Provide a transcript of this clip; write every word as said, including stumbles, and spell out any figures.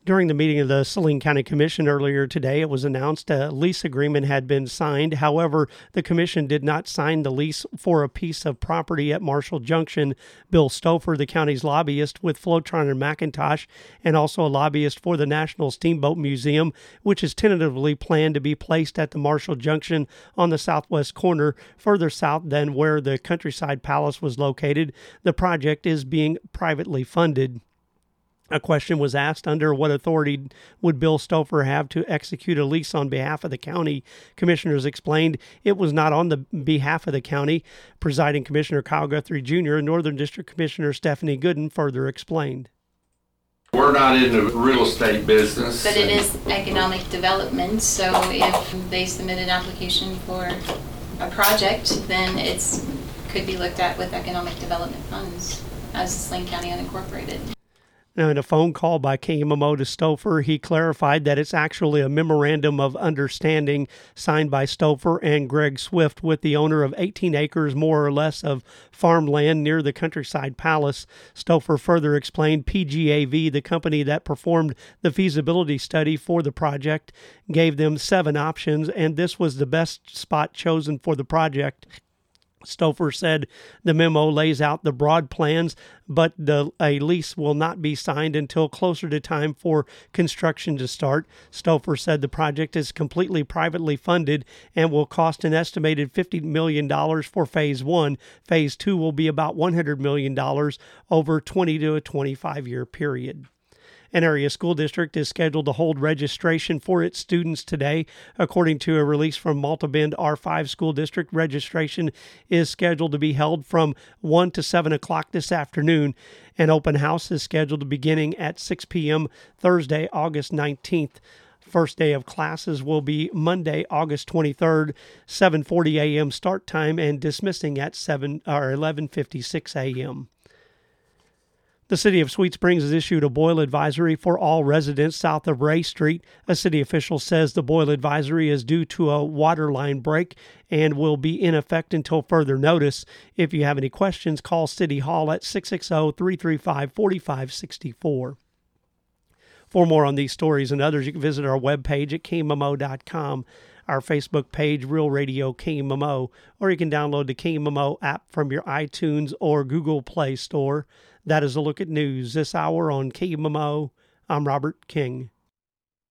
During the meeting of the Saline County Commission earlier today, it was announced a lease agreement had been signed. However, the commission did not sign the lease for a piece of property at Marshall Junction. Bill Stouffer, the county's lobbyist with Flotron and McIntosh, and also a lobbyist for the National Steamboat Museum, which is tentatively planned to be placed at the Marshall Junction on the southwest corner, further south than where the Countryside Palace was located. The project is being privately funded. A question was asked, under what authority would Bill Stouffer have to execute a lease on behalf of the county? Commissioners explained it was not on the behalf of the county. Presiding Commissioner Kyle Guthrie Junior and Northern District Commissioner Stephanie Gooden further explained. We're not in the real estate business. But it is economic development, so if they submit an application for a project, then it's could be looked at with economic development funds as Saline County Unincorporated. Now, in a phone call by K M M O to Stouffer, he clarified that it's actually a memorandum of understanding signed by Stouffer and Greg Swift with the owner of eighteen acres, more or less, of farmland near the Countryside Palace. Stouffer further explained P G A V, the company that performed the feasibility study for the project, gave them seven options, and this was the best spot chosen for the project. Stouffer said the memo lays out the broad plans, but the, a lease will not be signed until closer to time for construction to start. Stouffer said the project is completely privately funded and will cost an estimated fifty million dollars for Phase one. Phase two will be about one hundred million dollars over twenty to a twenty-five year period. An area school district is scheduled to hold registration for its students today. According to a release from Malta Bend R five School District, registration is scheduled to be held from one to seven o'clock this afternoon. An open house is scheduled to beginning at six p.m. Thursday, August nineteenth. First day of classes will be Monday, August twenty-third, seven forty a.m. start time and dismissing at seven or eleven fifty-six a.m. The city of Sweet Springs has issued a boil advisory for all residents south of Ray Street. A city official says the boil advisory is due to a water line break and will be in effect until further notice. If you have any questions, call City Hall at six six zero, three three five, four five six four. For more on these stories and others, you can visit our webpage at K M M O dot com, our Facebook page, Real Radio K M M O, or you can download the K M M O app from your iTunes or Google Play Store. That is a look at news this hour on K M M O. I'm Robert King.